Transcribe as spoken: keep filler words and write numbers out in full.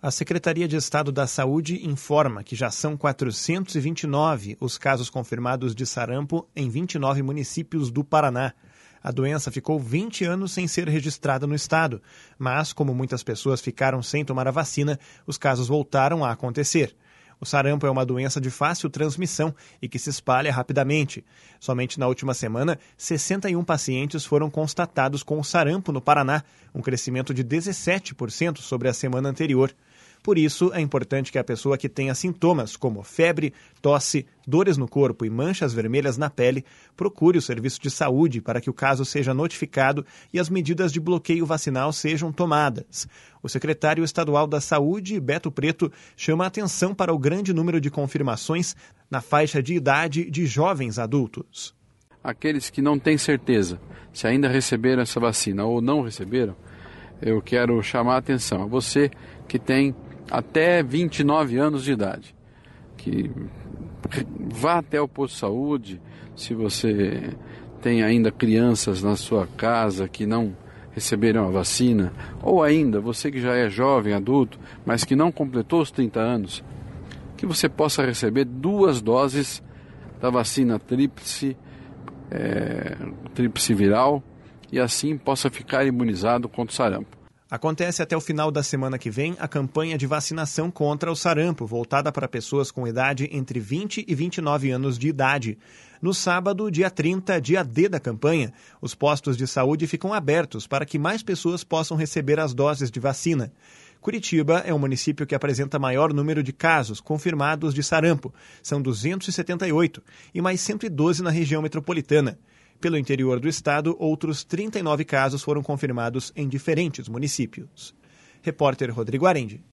A Secretaria de Estado da Saúde informa que já são quatrocentos e vinte e nove os casos confirmados de sarampo em vinte e nove municípios do Paraná. A doença ficou vinte anos sem ser registrada no estado, mas, como muitas pessoas ficaram sem tomar a vacina, os casos voltaram a acontecer. O sarampo é uma doença de fácil transmissão e que se espalha rapidamente. Somente na última semana, sessenta e um pacientes foram constatados com sarampo no Paraná, um crescimento de dezessete por cento sobre a semana anterior. Por isso, é importante que a pessoa que tenha sintomas como febre, tosse, dores no corpo e manchas vermelhas na pele procure o serviço de saúde para que o caso seja notificado e as medidas de bloqueio vacinal sejam tomadas. O secretário estadual da Saúde, Beto Preto, chama a atenção para o grande número de confirmações na faixa de idade de jovens adultos. Aqueles que não têm certeza se ainda receberam essa vacina ou não receberam, eu quero chamar a atenção a você que tem até vinte e nove anos de idade, que vá até o posto de saúde. Se você tem ainda crianças na sua casa que não receberam a vacina, ou ainda você que já é jovem, adulto, mas que não completou os trinta anos, que você possa receber duas doses da vacina tríplice, é, tríplice viral, e assim possa ficar imunizado contra o sarampo. Acontece até o final da semana que vem a campanha de vacinação contra o sarampo, voltada para pessoas com idade entre vinte e vinte e nove anos de idade. No sábado, dia trinta, dia D da campanha, os postos de saúde ficam abertos para que mais pessoas possam receber as doses de vacina. Curitiba é o município que apresenta maior número de casos confirmados de sarampo. São duzentos e setenta e oito, e mais cento e doze na região metropolitana. Pelo interior do estado, outros trinta e nove casos foram confirmados em diferentes municípios. Repórter Rodrigo Arendi.